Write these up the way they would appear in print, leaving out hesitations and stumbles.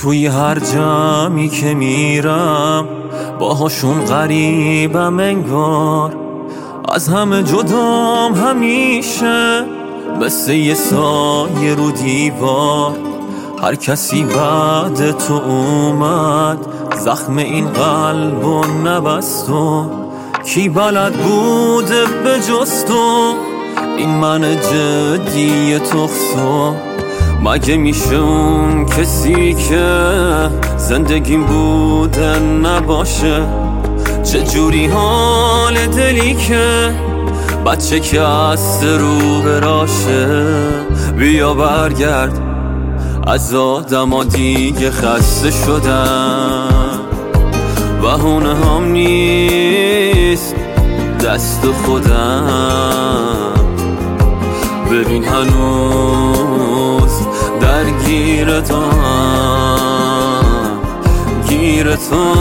توی هر جمعی که میرم باهاشون غریبم انگار، از همه جدام همیشه مثل یه سایه رو دیوار. هر کسی بعد تو اومد زخم این قلب و نبست و کی بلد بوده به جز تو این من جدی تخصو. مگه میشه اون کسی که زندگیم بوده نباشه؟ چه جوری حال دلی که بچه که از رو براشه؟ بیا برگرد، از آدما دیگه خسته شدم، بهونه هم نیست دست خودم. ببین هنوز درگیر تو هم، گیر تو.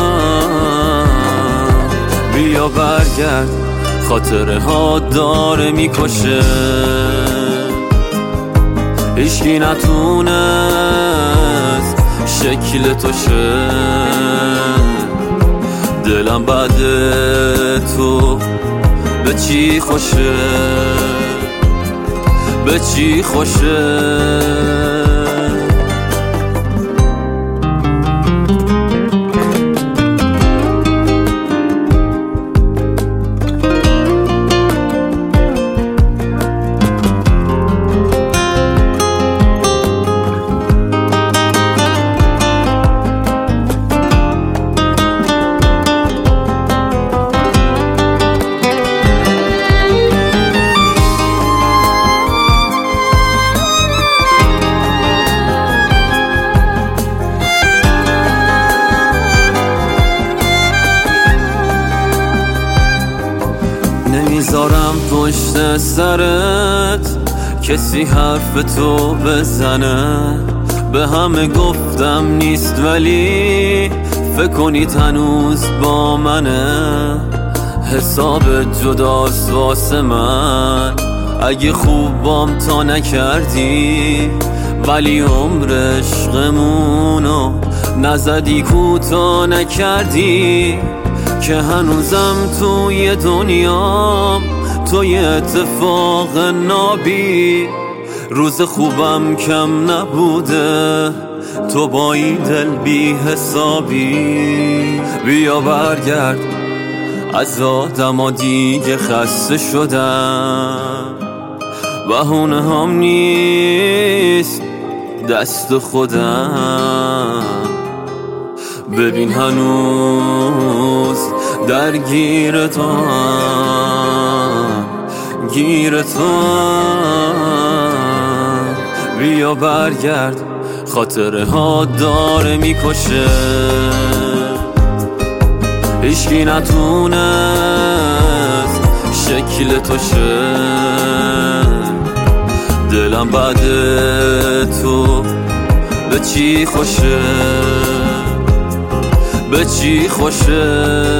بیا برگرد، خاطره ها داره میکشه، هیچکی نتونست شکل تو شه. دلم بعد تو به چی خوشه، به چی خوشه. نمیذارم پشت سرت کسی حرف تو بزنه، به همه گفتم نیست ولی فکر کنید هنوز با منه. حساب جداست واسه من اگه خوبام تا نکردی، ولی عمر عشقمونو نزدی کوتا نکردی. که هنوزم توی دنیام توی اتفاق نابی، روز خوبم کم نبوده تو با این دل بی حسابی. بیا برگرد، از آدما دیگه خسته شدم، بهونه هم نیست دست خودم. ببین هنوز درگیر تو هم، گیر تو. بیا برگرد، خاطره ها داره میکشه، هیچکی نتونست شکل تو شه. دلم بعد تو به چی خوشه، به چی خوشه.